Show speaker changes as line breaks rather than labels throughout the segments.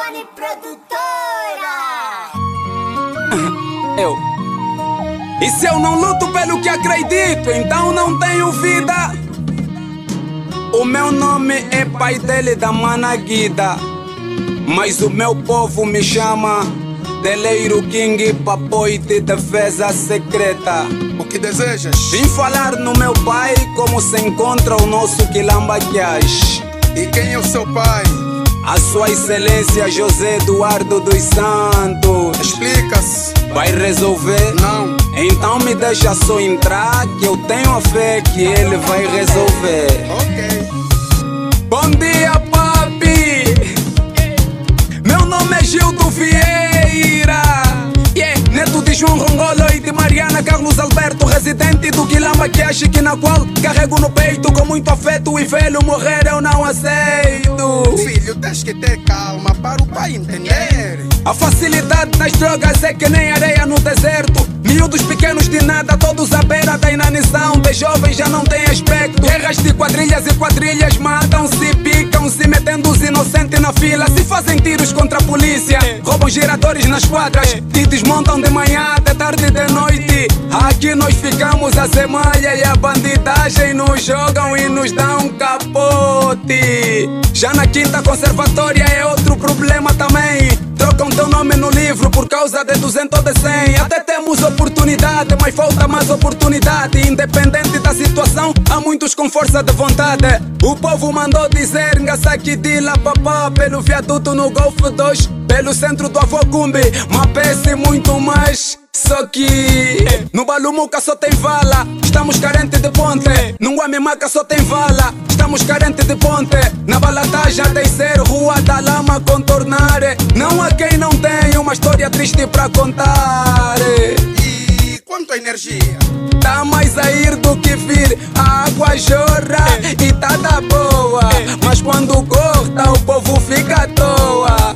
Tony Produtora.
E se eu não luto pelo que acredito, então não tenho vida. O meu nome é pai dele da Managuida, mas o meu povo me chama Deleiro King Papoy de defesa secreta.
O que desejas?
Vim falar no meu pai como se encontra o nosso Quilamba Quias.
E quem é o seu pai?
A sua excelência José Eduardo dos Santos.
Explica-se.
Vai resolver?
Não.
Então me deixa só entrar, que eu tenho a fé que ele vai resolver.
Ok.
Bom dia, papi. Meu nome é Gildo Vieira, neto de João Rongolo e de Mariana Carlos Alberto, residente do Quilamba Quias, que na qual carrego no peito com muito afeto, e velho morrer eu não aceito.
Filho, tens que ter calma para o pai entender.
A facilidade das drogas é que nem areia no deserto. Miúdos pequenos de nada, todos à beira da inanição. De jovens já não tem aspecto. Guerras de quadrilhas e quadrilhas matam-se, picam-se, metendo os inocentes na fila. Se fazem tiros contra a polícia, roubam giradores nas quadras, te desmontam de manhã, de tarde e de noite. Aqui nós ficamos a semalha e a bandidagem nos jogam e nos dão capote. Já na quinta conservatória é outro problema também. Trocam teu nome no livro por causa de 200 ou de 100. Até temos oportunidade, mas falta mais oportunidade. Independente da situação, há muitos com força de vontade. O povo mandou dizer Ngasakidila papá, pelo viaduto no Golfo 2, pelo centro do Avô Cumbi, Mapece e muito mais. Só que no Balumuca só tem vala, estamos carentes de ponte. No Guamimaca só tem vala, estamos carentes de ponte. Na Balataja tem ser Rua da Lama contornar. Não há quem não tenha uma história triste pra contar.
E quanto à energia?
Tá mais a ir do que vir, a água jorra e tá da boa. Mas quando corta o povo fica à toa.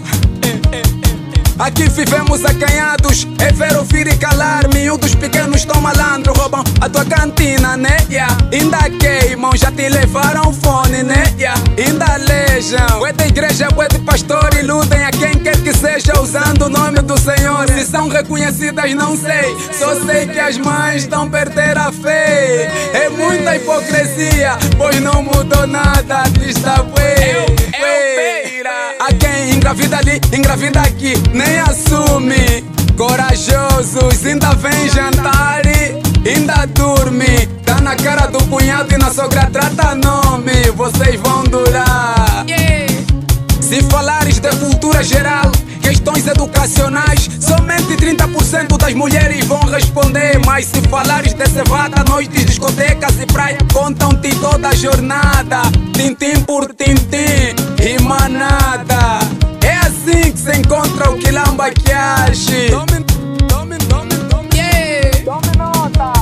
Aqui vivemos acanhados, é ver, ouvir e calar. Miúdos pequenos tão malandro, roubam a tua cantina, né? Ainda queimam, já te levaram fone, né? Ainda alejam. É da igreja, é de pastor, iludem a quem quer que seja usando o nome do Senhor. Se são reconhecidas não sei, só sei que as mães estão perder a fé. É muita hipocrisia, pois não mudou nada, está a quem engravida ali, engravida aqui, nem assume. Corajosos, ainda vem jantar e ainda dorme. Tá na cara do cunhado e na sogra trata nome. Vocês vão durar. Se falares de cultura geral, questões educacionais, somente 30% das mulheres vão responder. Mas se falares de cevada, noites, discotecas e praia, contam-te toda a jornada, tintim por tintim e manada. É assim que se encontra o Quilamba Quias. Tome nota.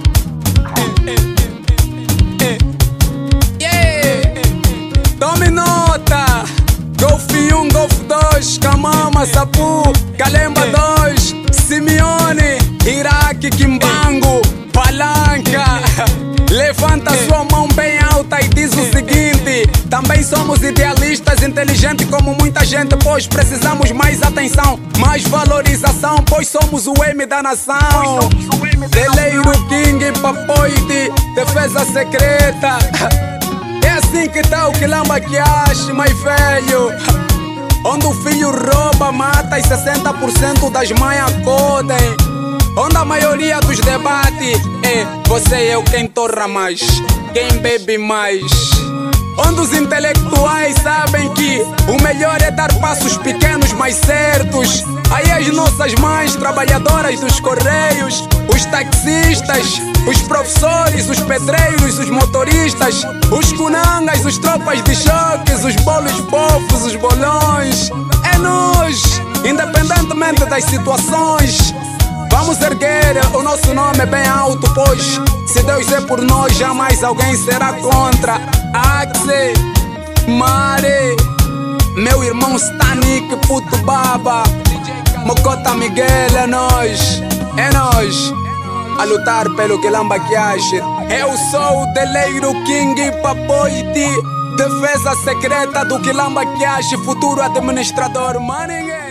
Tome nota. Golf 1, Golf 2, Camama, Sapu, Calemba 2, Simeone, Iraque, Kimbango, Palanca. Levanta sua mão bem alta e diz o seguinte: também somos idealistas, inteligentes como muita gente, pois precisamos mais atenção, mais valorização, pois somos o M da nação. Deleiro King Papoy de defesa secreta. É assim que tá o Quilamba Quias, mais velho. Onde o filho rouba, mata e 60% das mães acodem. Onde a maioria dos debates é você e eu quem torra mais, quem bebe mais. Onde os intelectuais sabem que o melhor é dar passos pequenos mais certos. Aí as nossas mães, trabalhadoras dos correios, os taxistas, os professores, os pedreiros, os motoristas, os cunangas, os tropas de choques, os bolos fofos, os bolões. É nós, independentemente das situações. Vamos erguer o nosso nome bem alto, pois se Deus é por nós, jamais alguém será contra. Axe, Mare, meu irmão Stanik, puto baba, Mocota Miguel, é nós a lutar pelo Quilamba Quias. Eu sou o Deleiro King Papoy de Defesa secreta do Quilamba Cash, futuro administrador Manning.